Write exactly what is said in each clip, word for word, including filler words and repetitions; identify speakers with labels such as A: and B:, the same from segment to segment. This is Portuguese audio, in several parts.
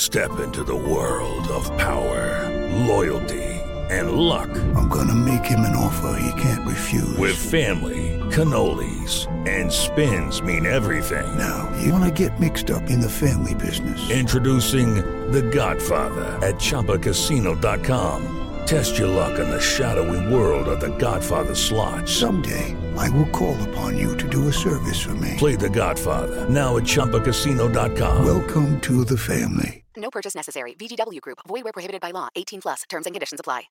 A: Step into the world of power, loyalty, and luck.
B: I'm gonna make him an offer he can't refuse.
A: With family, cannolis, and spins mean everything.
B: Now, you wanna get mixed up in the family business.
A: Introducing The Godfather at Chumba Casino dot com. Test your luck in the shadowy world of The Godfather slot.
B: Someday, I will call upon you to do a service for me.
A: Play The Godfather, now at Chumba Casino dot com.
B: Welcome to the family.
C: No purchase necessary. V G W Group. Void where prohibited by law. eighteen plus. Terms and conditions apply.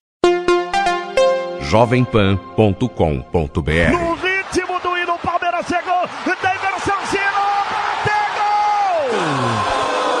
D: jovem pan ponto com ponto b r.
E: No ritmo do hino, o Palmeiras chegou. Daverson girou. Bateu gol!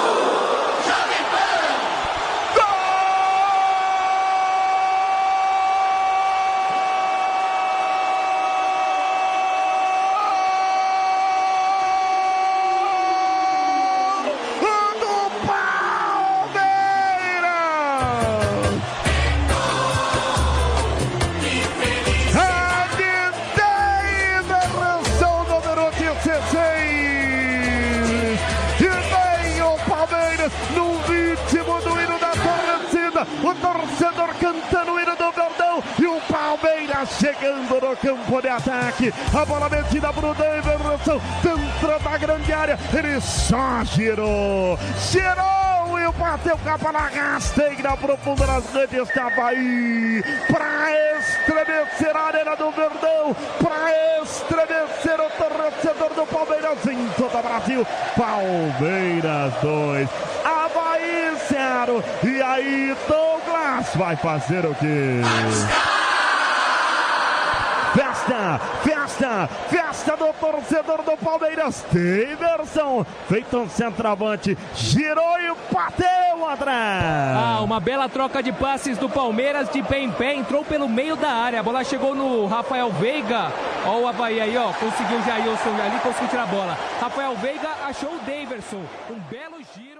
E: No ritmo do hino da torcida, o torcedor cantando o hino do Verdão e o Palmeiras chegando no campo de ataque. A bola metida pro Daverson, dentro da grande área, ele só girou, girou e bateu capa na rasteira profunda nas redes da Bahia, para estremecer a arena do Verdão, para estremecer o torcedor do Palmeiras em todo o Brasil. Palmeiras dois, Avaí zero. E aí Douglas vai fazer o quê? Festa, festa, festa do torcedor do Palmeiras. Daverson, feito um centroavante, girou e bateu, André.
F: Ah, uma bela troca de passes do Palmeiras, de pé em pé, entrou pelo meio da área. A bola chegou no Rafael Veiga. Ó o Avaí aí, ó, conseguiu o Jailson ali, conseguiu tirar a bola. Rafael Veiga achou o Daverson, um belo giro.